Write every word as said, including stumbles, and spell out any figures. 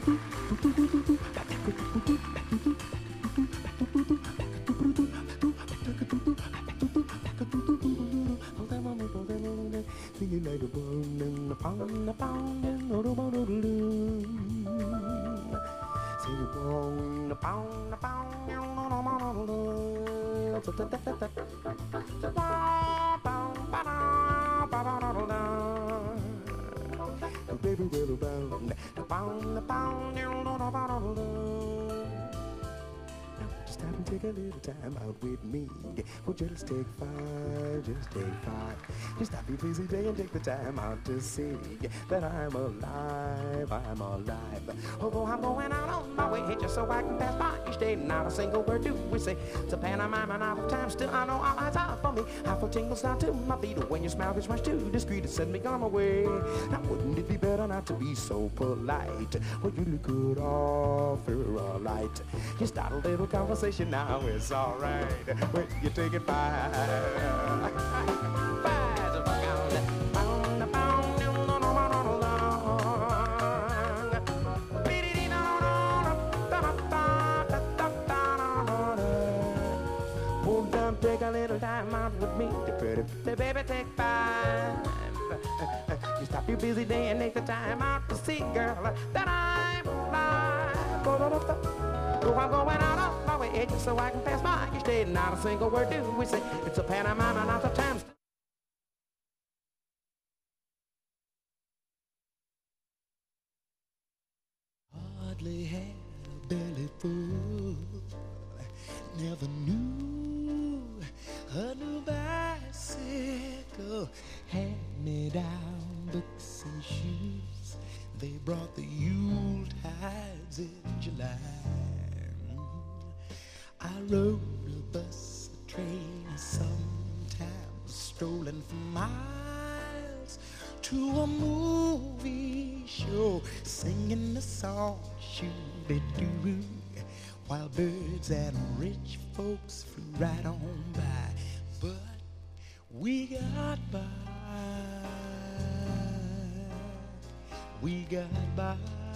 Singing like a bone and a pound, a pound, and a pound, sing a bone, a pound, a pound, baby, baby, bound, a pound, a pound, just stop and take a little time out with me. Well, just take five, just take five. Just stop your busy day and take the time out to see that I'm alive, I'm alive. Although I'm going out on my way just so I can pass by each day, not a single word do we say. It's a pantomime and out of time, still I know all eyes are for me. I feel tingles down to my feet when your smile gets much too discreet to send me on my way. Now wouldn't it be better not to be so polite? Well, you look good off for a light. You start a little conversation now, it's alright when you take it by. Take a little time out with me, the pretty, the baby, take five. You stop your busy day and take the time out to see, girl, that I'm alive. Oh, I'm going out on my way just so I can pass by each day. Not a single word do we say. It's a pantomime and not the time. Hardly had a belly full, never knew a new bicycle, hand-me-down books and shoes. They brought the Yuletides in July. I rode a bus, a train, sometimes strolling for miles to a movie show, singing the song shoo-be-doo, while birds and rich folks flew right on by. But we got by, we got by.